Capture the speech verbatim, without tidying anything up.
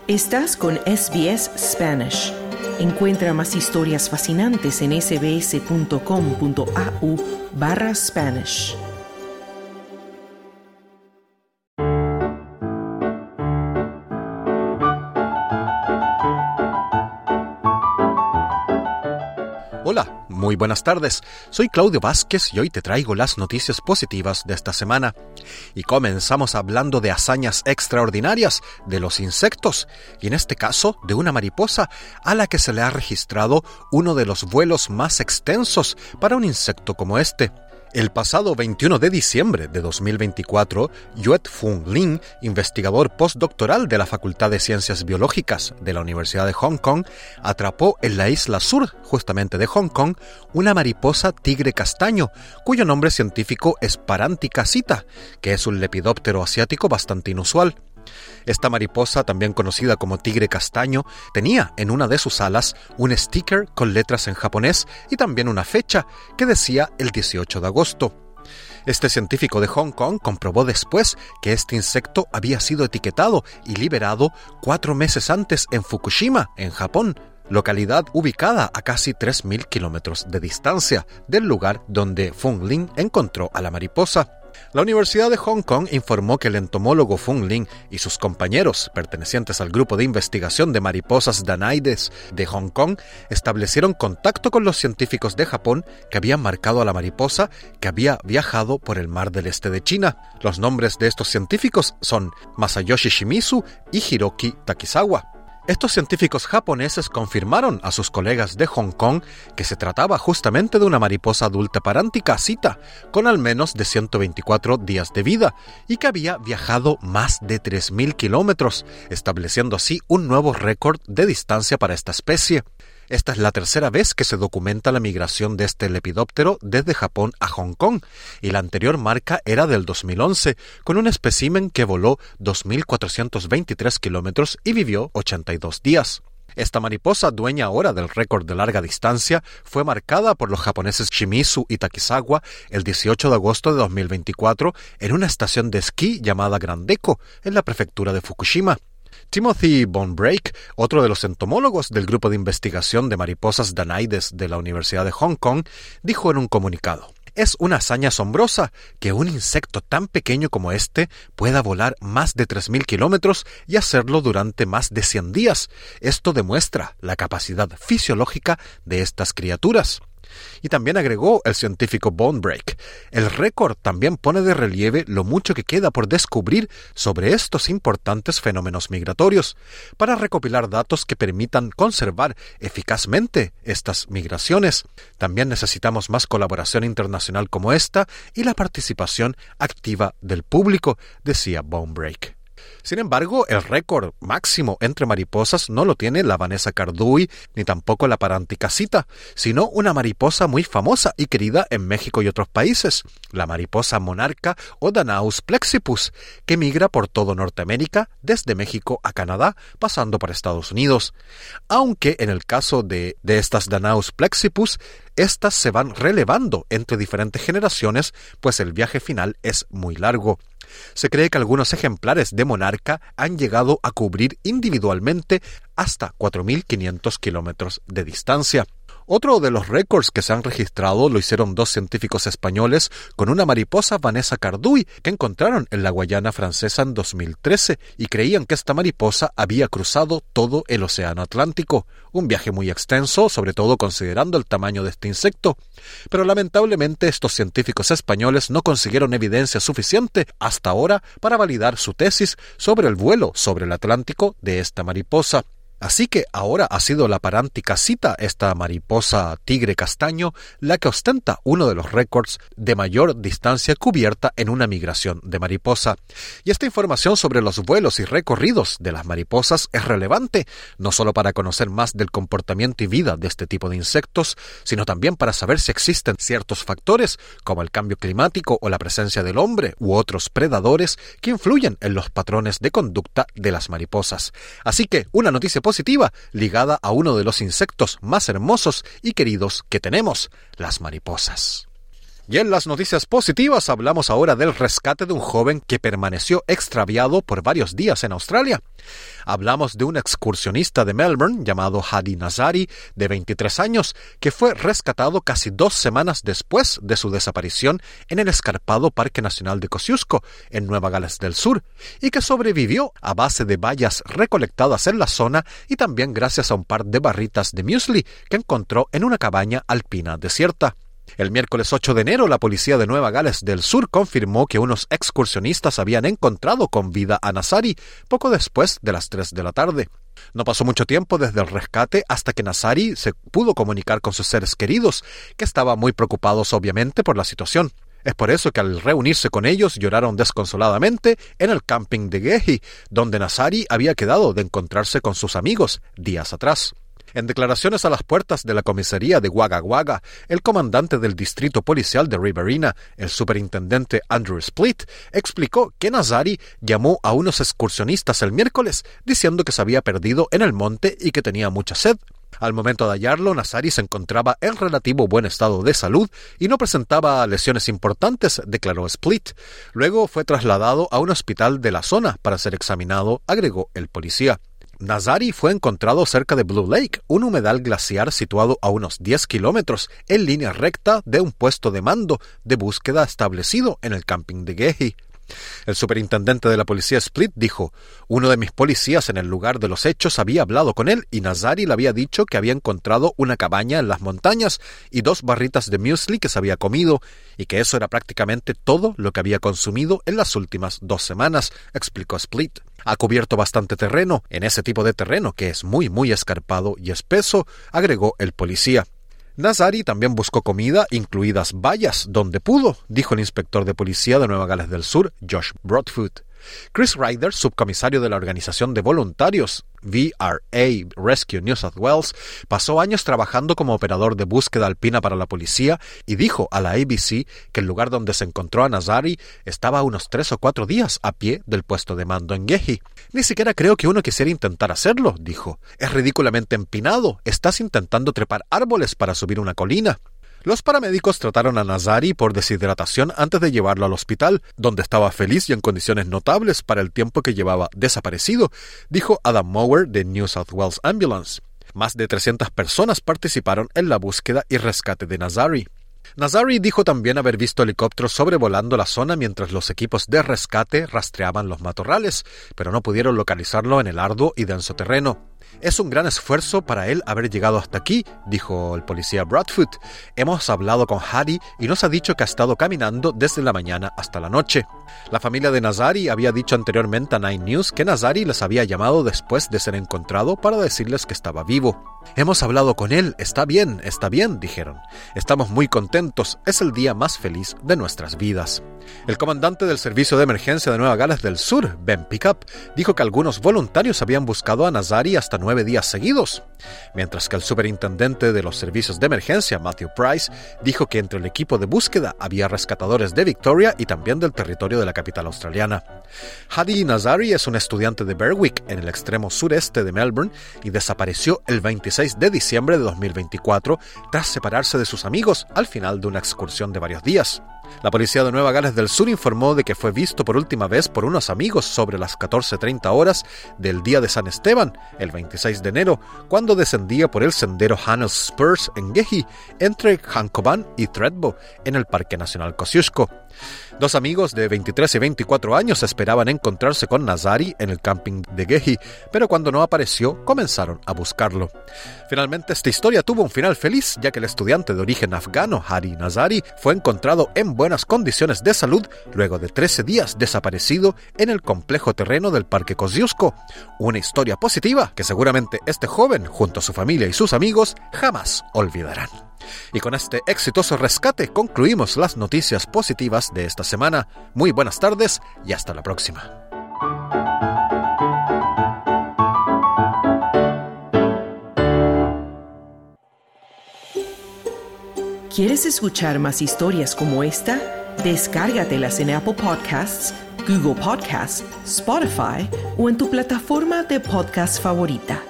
Estás con S B S Spanish. Encuentra más historias fascinantes en sbs.com.au barra Spanish. Hola, muy buenas tardes. Soy Claudio Vázquez y hoy te traigo las noticias positivas de esta semana. Y comenzamos hablando de hazañas extraordinarias de los insectos, y en este caso de una mariposa a la que se le ha registrado uno de los vuelos más extensos para un insecto como este. El pasado veintiuno de diciembre de dos mil veinticuatro, Yue-Fung Lin, investigador postdoctoral de la Facultad de Ciencias Biológicas de la Universidad de Hong Kong, atrapó en la isla sur, justamente de Hong Kong, una mariposa tigre castaño, cuyo nombre científico es Parantica sita, que es un lepidóptero asiático bastante inusual. Esta mariposa, también conocida como tigre castaño, tenía en una de sus alas un sticker con letras en japonés y también una fecha que decía el dieciocho de agosto. Este científico de Hong Kong comprobó después que este insecto había sido etiquetado y liberado cuatro meses antes en Fukushima, en Japón, localidad ubicada a casi tres mil kilómetros de distancia del lugar donde Fung Lin encontró a la mariposa. La Universidad de Hong Kong informó que el entomólogo Fung Lin y sus compañeros, pertenecientes al grupo de investigación de mariposas danaides de Hong Kong, establecieron contacto con los científicos de Japón que habían marcado a la mariposa que había viajado por el mar del este de China. Los nombres de estos científicos son Masayoshi Shimizu y Hiroki Takizawa. Estos científicos japoneses confirmaron a sus colegas de Hong Kong que se trataba justamente de una mariposa adulta Parantica sita, con al menos de ciento veinticuatro días de vida, y que había viajado más de tres mil kilómetros, estableciendo así un nuevo récord de distancia para esta especie. Esta es la tercera vez que se documenta la migración de este lepidóptero desde Japón a Hong Kong, y la anterior marca era del dos mil once, con un espécimen que voló dos mil cuatrocientos veintitrés kilómetros y vivió ochenta y dos días. Esta mariposa, dueña ahora del récord de larga distancia, fue marcada por los japoneses Shimizu y Takizawa el dieciocho de agosto de dos mil veinticuatro en una estación de esquí llamada Grandeko, en la prefectura de Fukushima. Timothy Bonbrake, otro de los entomólogos del grupo de investigación de mariposas danaides de la Universidad de Hong Kong, dijo en un comunicado: «Es una hazaña asombrosa que un insecto tan pequeño como este pueda volar más de tres mil kilómetros y hacerlo durante más de cien días. Esto demuestra la capacidad fisiológica de estas criaturas». Y también agregó el científico Bonbrake: el récord también pone de relieve lo mucho que queda por descubrir sobre estos importantes fenómenos migratorios, para recopilar datos que permitan conservar eficazmente estas migraciones. También necesitamos más colaboración internacional como esta y la participación activa del público, decía Bonbrake. Sin embargo, el récord máximo entre mariposas no lo tiene la Vanessa Cardui ni tampoco la Parantica sita, sino una mariposa muy famosa y querida en México y otros países, la mariposa monarca o Danaus plexippus, que migra por todo Norteamérica, desde México a Canadá, pasando por Estados Unidos. Aunque en el caso de, de estas Danaus plexippus, estas se van relevando entre diferentes generaciones, pues el viaje final es muy largo. Se cree que algunos ejemplares de monarca han llegado a cubrir individualmente hasta cuatro mil quinientos kilómetros de distancia. Otro de los récords que se han registrado lo hicieron dos científicos españoles con una mariposa Vanessa Cardui que encontraron en la Guayana Francesa en dos mil trece y creían que esta mariposa había cruzado todo el océano Atlántico, un viaje muy extenso, sobre todo considerando el tamaño de este insecto. Pero lamentablemente estos científicos españoles no consiguieron evidencia suficiente hasta ahora para validar su tesis sobre el vuelo sobre el Atlántico de esta mariposa. Así que ahora ha sido la Parantica sita, esta mariposa tigre castaño, la que ostenta uno de los récords de mayor distancia cubierta en una migración de mariposa. Y esta información sobre los vuelos y recorridos de las mariposas es relevante, no solo para conocer más del comportamiento y vida de este tipo de insectos, sino también para saber si existen ciertos factores, como el cambio climático o la presencia del hombre u otros predadores que influyen en los patrones de conducta de las mariposas. Así que una noticia positiva ligada a uno de los insectos más hermosos y queridos que tenemos, las mariposas. Y en las noticias positivas hablamos ahora del rescate de un joven que permaneció extraviado por varios días en Australia. Hablamos de un excursionista de Melbourne llamado Hadi Nazari, de veintitrés años, que fue rescatado casi dos semanas después de su desaparición en el escarpado Parque Nacional de Kosciuszko, en Nueva Gales del Sur, y que sobrevivió a base de bayas recolectadas en la zona y también gracias a un par de barritas de muesli que encontró en una cabaña alpina desierta. El miércoles ocho de enero, la policía de Nueva Gales del Sur confirmó que unos excursionistas habían encontrado con vida a Nazari poco después de las tres de la tarde. No pasó mucho tiempo desde el rescate hasta que Nazari se pudo comunicar con sus seres queridos, que estaban muy preocupados obviamente por la situación. Es por eso que al reunirse con ellos lloraron desconsoladamente en el camping de Gehi, donde Nazari había quedado de encontrarse con sus amigos días atrás. En declaraciones a las puertas de la comisaría de Wagga Wagga, el comandante del distrito policial de Riverina, el superintendente Andrew Split, explicó que Nazari llamó a unos excursionistas el miércoles diciendo que se había perdido en el monte y que tenía mucha sed. Al momento de hallarlo, Nazari se encontraba en relativo buen estado de salud y no presentaba lesiones importantes, declaró Split. Luego fue trasladado a un hospital de la zona para ser examinado, agregó el policía. Nazari fue encontrado cerca de Blue Lake, un humedal glaciar situado a unos diez kilómetros en línea recta de un puesto de mando de búsqueda establecido en el camping de Gehi. El superintendente de la policía Split dijo: uno de mis policías en el lugar de los hechos había hablado con él y Nazari le había dicho que había encontrado una cabaña en las montañas y dos barritas de muesli que se había comido y que eso era prácticamente todo lo que había consumido en las últimas dos semanas, explicó Split. Ha cubierto bastante terreno, en ese tipo de terreno que es muy muy escarpado y espeso, agregó el policía. Nazari también buscó comida, incluidas bayas, donde pudo, dijo el inspector de policía de Nueva Gales del Sur, Josh Broadfoot. Chris Ryder, subcomisario de la organización de voluntarios V R A Rescue New South Wales, pasó años trabajando como operador de búsqueda alpina para la policía y dijo a la A B C que el lugar donde se encontró a Nazari estaba a unos tres o cuatro días a pie del puesto de mando en Gehi. Ni siquiera creo que uno quisiera intentar hacerlo, dijo. Es ridículamente empinado. Estás intentando trepar árboles para subir una colina. Los paramédicos trataron a Nazari por deshidratación antes de llevarlo al hospital, donde estaba feliz y en condiciones notables para el tiempo que llevaba desaparecido, dijo Adam Mower de New South Wales Ambulance. Más de trescientas personas participaron en la búsqueda y rescate de Nazari. Nazari dijo también haber visto helicópteros sobrevolando la zona mientras los equipos de rescate rastreaban los matorrales, pero no pudieron localizarlo en el arduo y denso terreno. Es un gran esfuerzo para él haber llegado hasta aquí, dijo el policía Broadfoot. Hemos hablado con Hadi y nos ha dicho que ha estado caminando desde la mañana hasta la noche. La familia de Nazari había dicho anteriormente a Nine News que Nazari les había llamado después de ser encontrado para decirles que estaba vivo. Hemos hablado con él, está bien, está bien, dijeron. Estamos muy contentos, es el día más feliz de nuestras vidas. El comandante del Servicio de Emergencia de Nueva Gales del Sur, Ben Pickup, dijo que algunos voluntarios habían buscado a Nazari hasta nueve días seguidos, mientras que el superintendente de los servicios de emergencia, Matthew Price, dijo que entre el equipo de búsqueda había rescatadores de Victoria y también del territorio de la capital australiana. Hadi Nazari es un estudiante de Berwick, en el extremo sureste de Melbourne, y desapareció el veintiséis de diciembre de dos mil veinticuatro tras separarse de sus amigos al final de una excursión de varios días. La policía de Nueva Gales del Sur informó de que fue visto por última vez por unos amigos sobre las catorce treinta horas del día de San Esteban, el veintiséis de enero, cuando descendía por el sendero Hannells Spurs en Gehi, entre Hancoban y Thredbo, en el Parque Nacional Kosciuszko. Dos amigos de veintitrés y veinticuatro años esperaban encontrarse con Nazari en el camping de Gehi, pero cuando no apareció, comenzaron a buscarlo. Finalmente, esta historia tuvo un final feliz, ya que el estudiante de origen afgano, Hadi Nazari, fue encontrado en buenas condiciones de salud luego de trece días desaparecido en el complejo terreno del Parque Kosciuszko. Una historia positiva que seguramente este joven, junto a su familia y sus amigos, jamás olvidarán. Y con este exitoso rescate concluimos las noticias positivas de esta semana. Muy buenas tardes y hasta la próxima. ¿Quieres escuchar más historias como esta? Descárgatelas en Apple Podcasts, Google Podcasts, Spotify o en tu plataforma de podcast favorita.